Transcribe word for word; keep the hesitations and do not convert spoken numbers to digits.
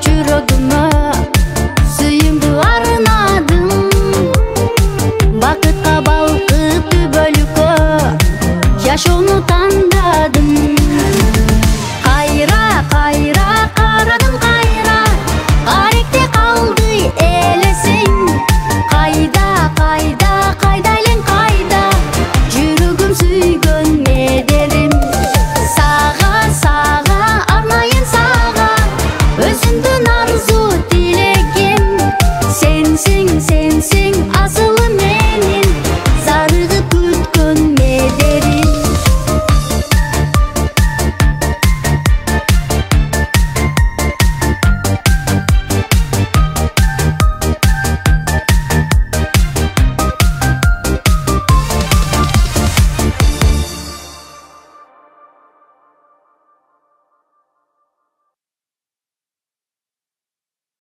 жүрөгүмө сүйүңдү арнадым. Бакытка балкып түбөлүккө жашоону тандадым. Кайра кайра карадым, кайра каректе калды элесиң. Кайда кайда кайда элең, кайда жүрөгүм сүйгөн медерим. Сага сага арнайын сага өзүмдүн арзу тилегим. Сенсиң сен